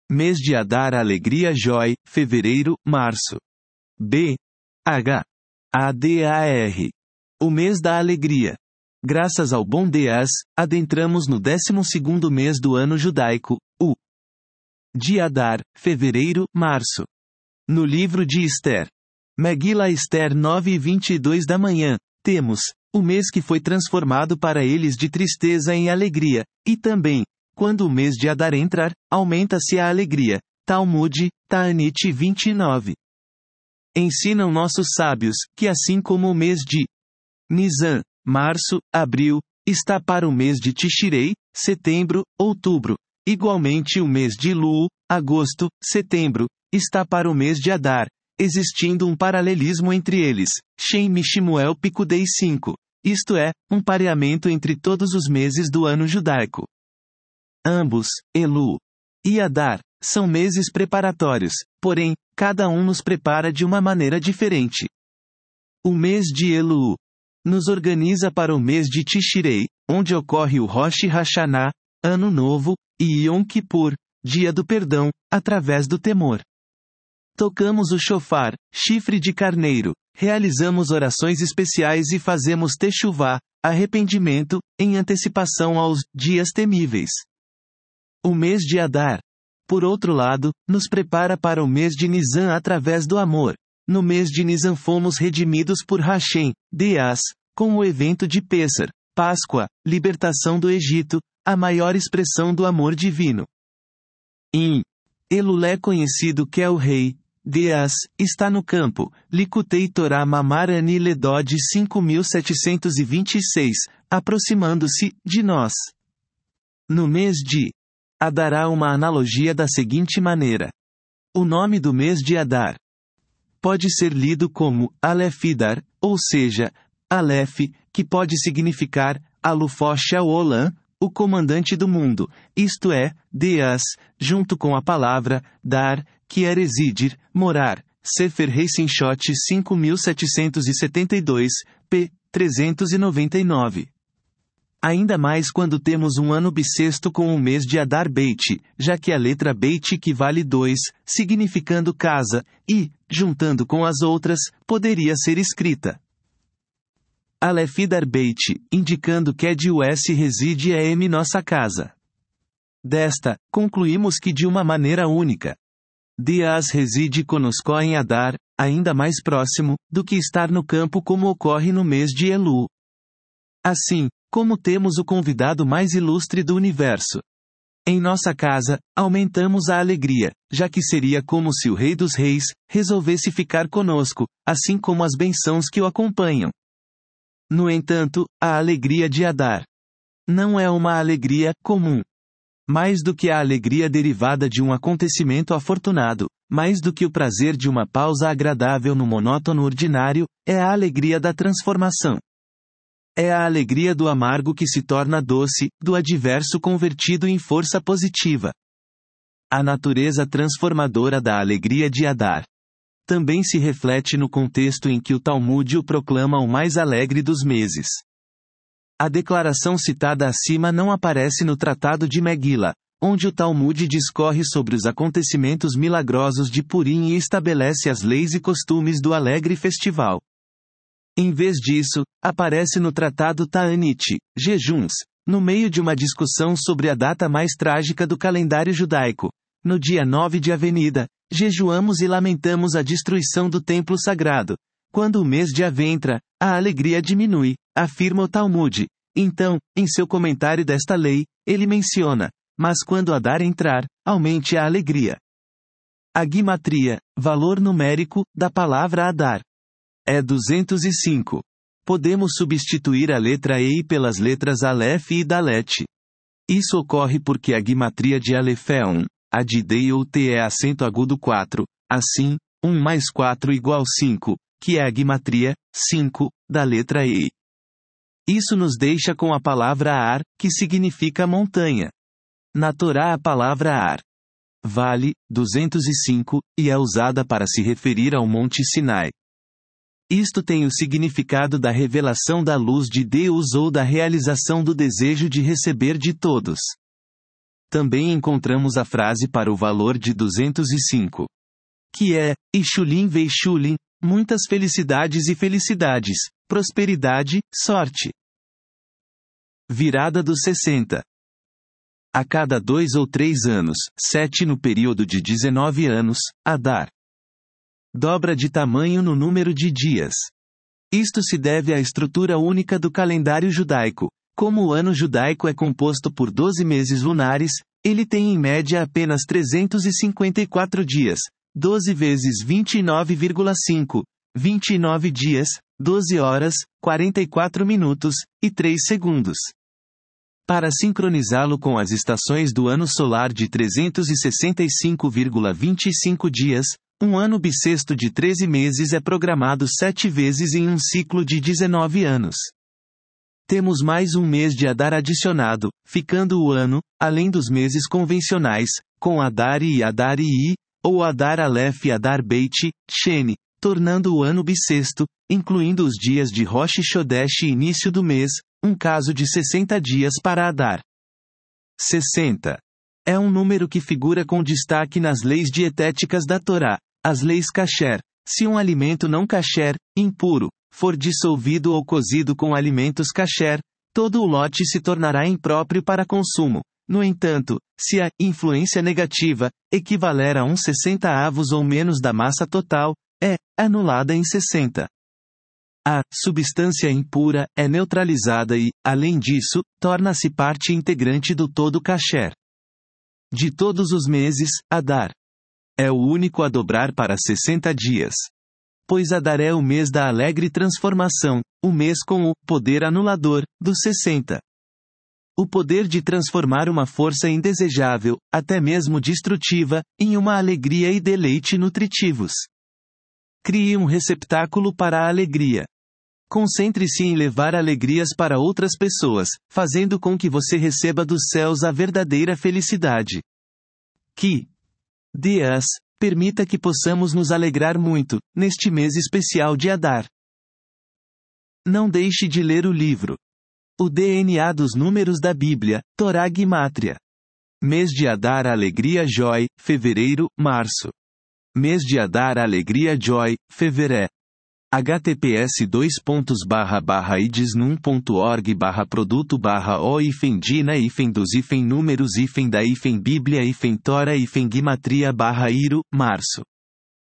Mês de Adar alegria Jói, fevereiro, março. B. H. ADAR. O mês da alegria. Graças ao bom Deus, adentramos no 12º mês do ano judaico, o de Adar, fevereiro, março. No livro de Esther. Megillah Esther 9:22 da manhã, temos o mês que foi transformado para eles de tristeza em alegria, e também, quando o mês de Adar entrar, aumenta-se a alegria. Talmud, Ta'anit 29. Ensinam nossos sábios, que assim como o mês de Nisan, março, abril, está para o mês de Tishrei, setembro, outubro, igualmente o mês de Lu, agosto, setembro, está para o mês de Adar, existindo um paralelismo entre eles, Shem Mishimuel Picudei 5, isto é, um pareamento entre todos os meses do ano judaico. Ambos, Elu e Adar, são meses preparatórios, porém, cada um nos prepara de uma maneira diferente. O mês de Elu nos organiza para o mês de Tishrei, onde ocorre o Rosh Hashanah, Ano Novo, e Yom Kippur, Dia do Perdão, através do temor. Tocamos o shofar, chifre de carneiro, realizamos orações especiais e fazemos techuvá, arrependimento, em antecipação aos dias temíveis. O mês de Adar, por outro lado, nos prepara para o mês de Nisan através do amor. No mês de Nisan fomos redimidos por Hashem, Deus, com o evento de Pêssar, Páscoa, libertação do Egito, a maior expressão do amor divino. Em Elul é conhecido que é o rei, Deus, está no campo, Likutei Torá Mamar Ani Ledod 5726, aproximando-se de nós. No mês de Adar há uma analogia da seguinte maneira. O nome do mês de Adar pode ser lido como Alefidar, ou seja, Aleph, que pode significar Alufosh Olam, o comandante do mundo, isto é, Deus, junto com a palavra Dar, que é residir, morar, Sefer Heisinshot 5772, p. 399. Ainda mais quando temos um ano bissexto com o mês de Adar Beit, já que a letra Beit equivale 2, significando casa, e, juntando com as outras, poderia ser escrita Alefidar Beit, indicando que de US reside em nossa casa. Desta, concluímos que de uma maneira única, Deus reside conosco em Adar, ainda mais próximo, do que estar no campo como ocorre no mês de Elu. Assim, como temos o convidado mais ilustre do universo em nossa casa, aumentamos a alegria, já que seria como se o Rei dos Reis resolvesse ficar conosco, assim como as bênçãos que o acompanham. No entanto, a alegria de Adar não é uma alegria comum. Mais do que a alegria derivada de um acontecimento afortunado, mais do que o prazer de uma pausa agradável no monótono ordinário, é a alegria da transformação. É a alegria do amargo que se torna doce, do adverso convertido em força positiva. A natureza transformadora da alegria de Adar também se reflete no contexto em que o Talmud o proclama o mais alegre dos meses. A declaração citada acima não aparece no Tratado de Megillah, onde o Talmud discorre sobre os acontecimentos milagrosos de Purim e estabelece as leis e costumes do alegre festival. Em vez disso, aparece no Tratado Ta'anit, jejuns, no meio de uma discussão sobre a data mais trágica do calendário judaico. No dia 9 de Avenida, jejuamos e lamentamos a destruição do templo sagrado. Quando o mês de Av entra, a alegria diminui, afirma o Talmud. Então, em seu comentário desta lei, ele menciona, mas quando Adar entrar, aumente a alegria. A gimatria, valor numérico, da palavra Adar, é 205. Podemos substituir a letra E pelas letras Aleph e Dalet. Isso ocorre porque a gimatria de Aleph é 1, a de Deut é acento agudo 4, assim, 1 mais 4 igual 5, que é a gimatria, 5, da letra E. Isso nos deixa com a palavra Ar, que significa montanha. Na Torá a palavra Ar vale 205, e é usada para se referir ao Monte Sinai. Isto tem o significado da revelação da luz de Deus ou da realização do desejo de receber de todos. também encontramos a frase para o valor de 205. Que é, Ishulim Veishulim, muitas felicidades e felicidades, prosperidade, sorte. Virada dos 60. A cada 2 ou 3 anos, 7 no período de 19 anos, Adar. Dobra de tamanho no número de dias. Isto se deve à estrutura única do calendário judaico. Como o ano judaico é composto por 12 meses lunares, ele tem em média apenas 354 dias, 12 vezes 29,5, 29 dias, 12 horas, 44 minutos, e 3 segundos. Para sincronizá-lo com as estações do ano solar de 365,25 dias, um ano bissexto de 13 meses é programado 7 vezes em um ciclo de 19 anos. Temos mais um mês de Adar adicionado, ficando o ano, além dos meses convencionais, com Adar e Adar e, ou Adar Aleph e Adar Beit, Sheni, tornando o ano bissexto, incluindo os dias de Rosh Chodesh e início do mês, um caso de 60 dias para Adar. 60. É um número que figura com destaque nas leis dietéticas da Torá, as leis kasher. Se um alimento não kasher, impuro, for dissolvido ou cozido com alimentos kasher, todo o lote se tornará impróprio para consumo. No entanto, se a influência negativa equivaler a uns 60avos ou menos da massa total, é anulada em 60. A substância impura é neutralizada e, além disso, torna-se parte integrante do todo kasher. De todos os meses, Adar é o único a dobrar para 60 dias. Pois Adar é o mês da alegre transformação, o mês com o poder anulador dos 60. O poder de transformar uma força indesejável, até mesmo destrutiva, em uma alegria e deleite nutritivos. Crie um receptáculo para a alegria. Concentre-se em levar alegrias para outras pessoas, fazendo com que você receba dos céus a verdadeira felicidade. Que Deus permita que possamos nos alegrar muito, neste mês especial de Adar. Não deixe de ler o livro. O DNA dos números da Bíblia, Torá Gimátria. Mês de Adar Alegria Joy, fevereiro, março. Mês de Adar Alegria Joy, fevereiro. https://idesnum.org/produto/o-dina-dos-números-da-bíblia-tora-gimatria-iro, março.